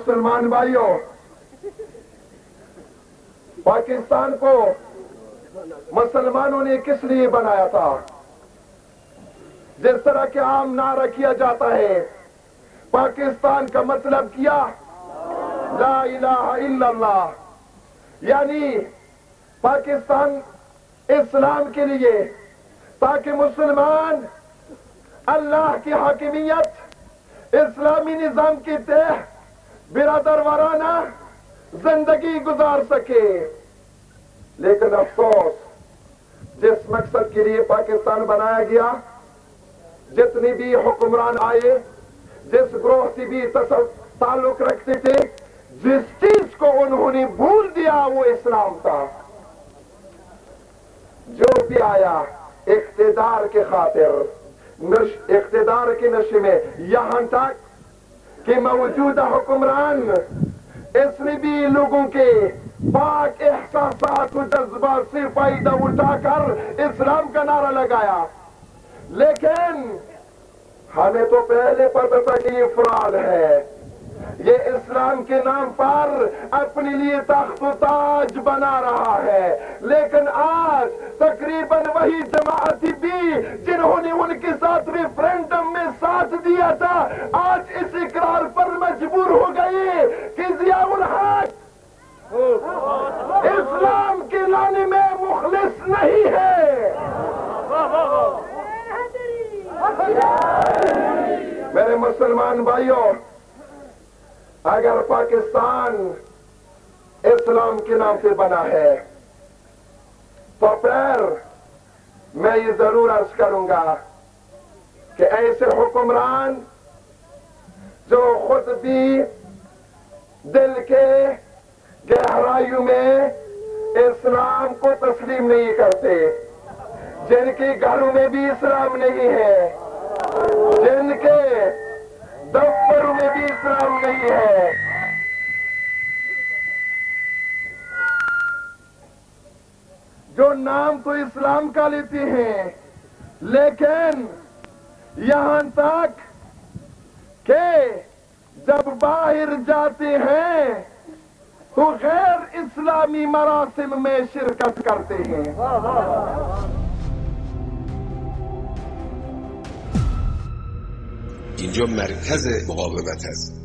مسلمان بھائیوں، پاکستان کو مسلمانوں نے کس لیے بنایا تھا؟ جس طرح کہ عام نعرہ کیا جاتا ہے پاکستان کا مطلب کیا؟ لا الہ الا اللہ، یعنی پاکستان اسلام کے لیے، تاکہ مسلمان اللہ کی حاکمیت، اسلامی نظام کے تحت برادر وارانہ زندگی گزار سکے۔ لیکن افسوس، جس مقصد کے لیے پاکستان بنایا گیا، جتنی بھی حکمران آئے، جس گروہ سے بھی تعلق رکھتے تھے، جس چیز کو انہوں نے بھول دیا وہ اسلام تھا۔ جو بھی آیا اقتدار کے خاطر، اقتدار کے نشے میں، یہاں تک کہ موجودہ حکمران اس نے بھی لوگوں کے پاک احساسات و جذبات سے فائدہ اٹھا کر اسلام کا نعرہ لگایا، لیکن ہمیں تو پہلے پتہ تھا کہ یہ فراڈ ہے، یہ اسلام کے نام پر اپنے لیے تخت و تاج بنا رہا ہے۔ لیکن آج تقریباً وہی جماعت بھی جنہوں نے ان کے ساتھ ریفرینڈم میں ساتھ دیا تھا، آج اس اقرار پر مجبور ہو گئی کہ ضیاء الحق اسلام کے لانے میں مخلص نہیں ہے۔ میرے مسلمان بھائیوں، اگر پاکستان اسلام کے نام سے بنا ہے تو پھر میں یہ ضرور عرض کروں گا کہ ایسے حکمران جو خود بھی دل کے گہرائیوں میں اسلام کو تسلیم نہیں کرتے، جن کے گھروں میں بھی اسلام نہیں ہے، جن کے دفتروں میں بھی اسلام نہیں ہے، جو نام تو اسلام کا لیتے ہیں، لیکن یہاں تک کہ جب باہر جاتے ہیں تو غیر اسلامی مراسم میں شرکت کرتے ہیں۔ اینجا مرکز مقاومت هست.